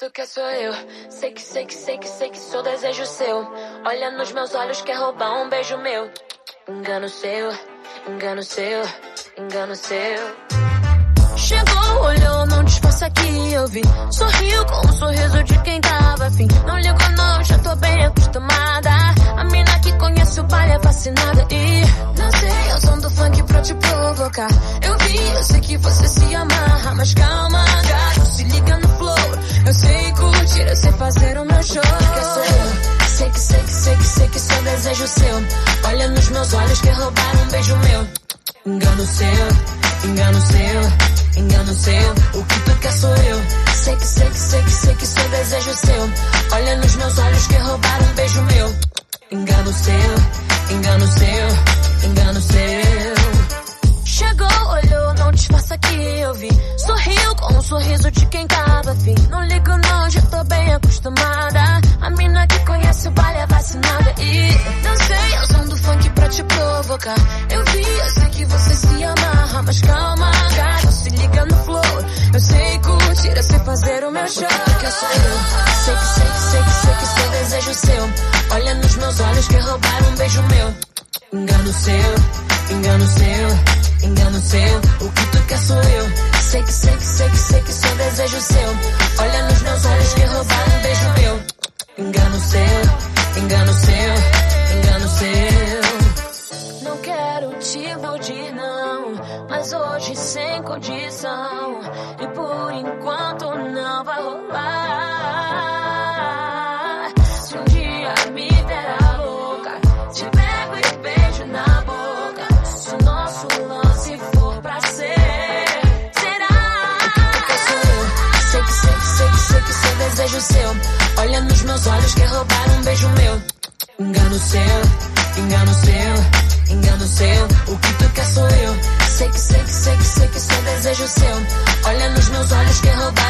tu quer sou eu. Sei que sou desejo seu. Olha nos meus olhos, quer roubar um beijo meu. Engano seu, engano seu, engano seu. Chegou, olhou, não disfarça que eu vi. Sorriu com um sorriso de quem tava afim. Não ligo não, já tô bem acostumada. A mina que conhece o baile é fascinada. E dancei ao som do funk pra te provocar. Eu sei que você se amarra. Mas calma, gato, se liga no flow. Eu sei curtir, eu sei fazer o meu show. Que sou eu. Sei que sou desejo seu. Olha nos meus olhos, quer roubar um beijo meu. Engano seu, engano seu, engano seu. O que tu quer sou eu. Sei que sou desejo seu. Olha nos meus olhos, quer roubar um beijo meu. Engano seu, engano seu, engano seu. Chegou, olhou, não disfarça que eu vi. Sorriu com um sorriso de quem tava afim. Não ligo não, já tô bem acostumada. A mina que conhece o baile é vacinada. E dancei ao som do funk pra te provocar. Eu sei que você se amarra. Mas calma, gato, se liga no flow. Eu sei curtir, eu sei fazer o meu show. Que sou eu. Sei que sou desejo seu. Olha nos meus olhos, quer roubar um beijo meu. Engano seu, engano seu, engano seu. O que tu quer sou eu. Sei que sou desejo seu. Olha nos meus olhos, quer roubar um beijo meu. Engano seu, engano seu, engano seu. Não quero te iludir não, mas hoje sem condição. E por enquanto não vai rolar. Se um dia me der a louca, te pego e beijo na boca. Se o nosso lance for pra ser, será? Sei que sou desejo seu. Olha nos meus olhos, quer roubar um beijo meu. Engano seu, engano seu, engano seu. O que tu quer sou eu. Sei que sou desejo seu. Olha nos meus olhos, quer roubar